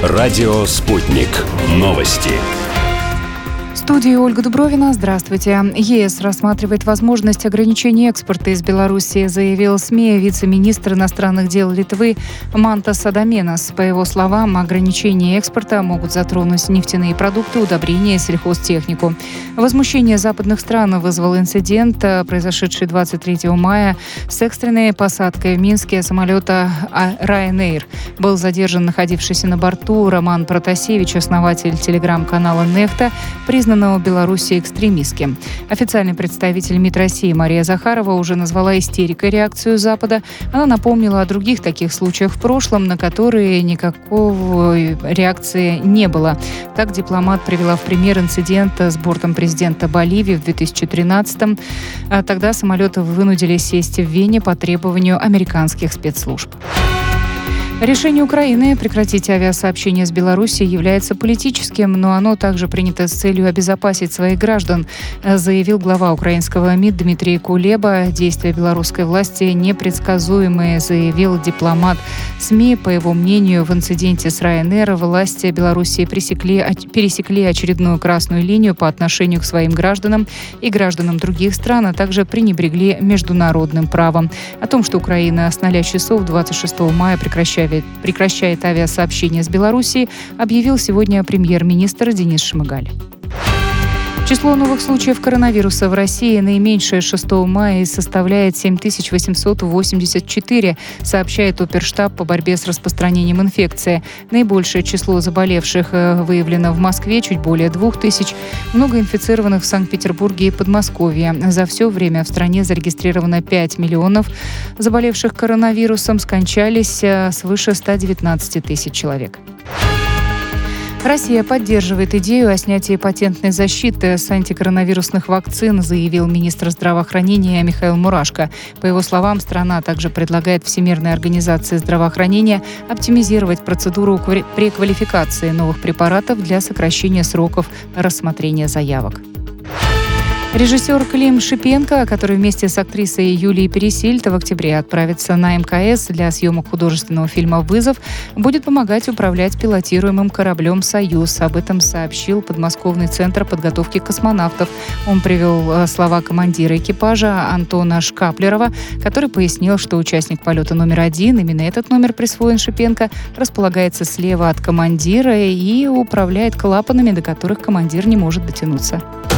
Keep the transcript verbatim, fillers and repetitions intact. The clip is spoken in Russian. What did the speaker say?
Радио «Спутник». Новости. В студии Ольга Дубровина. Здравствуйте. ЕС рассматривает возможность ограничения экспорта из Беларуси, заявил СМИ вице-министр иностранных дел Литвы Мантас Адаменас. По его словам, ограничения экспорта могут затронуть нефтяные продукты, удобрения и сельхозтехнику. Возмущение западных стран вызвал инцидент, произошедший двадцать третьего мая с экстренной посадкой в Минске самолета Ryanair. Был задержан находившийся на борту Роман Протасевич, основатель телеграм-канала «Нефта», признанного в Беларуси экстремистским. Официальный представитель МИД России Мария Захарова уже назвала истерикой реакцию Запада. Она напомнила о других таких случаях в прошлом, на которые никакой реакции не было. Так дипломат привела в пример инцидент с бортом президента Боливии в две тысячи тринадцатом. Тогда самолеты вынудили сесть в Вене по требованию американских спецслужб. Решение Украины прекратить авиасообщение с Белоруссией является политическим, но оно также принято с целью обезопасить своих граждан, заявил глава украинского МИД Дмитрий Кулеба. Действия белорусской власти непредсказуемые, заявил дипломат. СМИ, по его мнению, в инциденте с Ryanair власти Белоруссии пресекли, пересекли очередную красную линию по отношению к своим гражданам и гражданам других стран, а также пренебрегли международным правом. О том, что Украина с нуля часов двадцать шестого мая прекращает прекращает авиасообщение с Белоруссией, объявил сегодня премьер-министр Денис Шмыгаль. Число новых случаев коронавируса в России наименьшее шестого мая составляет семь тысяч восемьсот восемьдесят четыре, сообщает Оперштаб по борьбе с распространением инфекции. Наибольшее число заболевших выявлено в Москве, чуть более двух тысяч. Много инфицированных в Санкт-Петербурге и Подмосковье. За все время в стране зарегистрировано пять миллионов заболевших коронавирусом, скончались свыше ста девятнадцати тысяч человек. Россия поддерживает идею о снятии патентной защиты с антикоронавирусных вакцин, заявил министр здравоохранения Михаил Мурашко. По его словам, страна также предлагает Всемирной организации здравоохранения оптимизировать процедуру преквалификации новых препаратов для сокращения сроков рассмотрения заявок. Режиссер Клим Шипенко, который вместе с актрисой Юлией Пересильд в октябре отправится на эм ка эс для съемок художественного фильма «Вызов», будет помогать управлять пилотируемым кораблем «Союз». Об этом сообщил подмосковный центр подготовки космонавтов. Он привел слова командира экипажа Антона Шкаплерова, который пояснил, что участник полета номер один, именно этот номер присвоен Шипенко, располагается слева от командира и управляет клапанами, до которых командир не может дотянуться.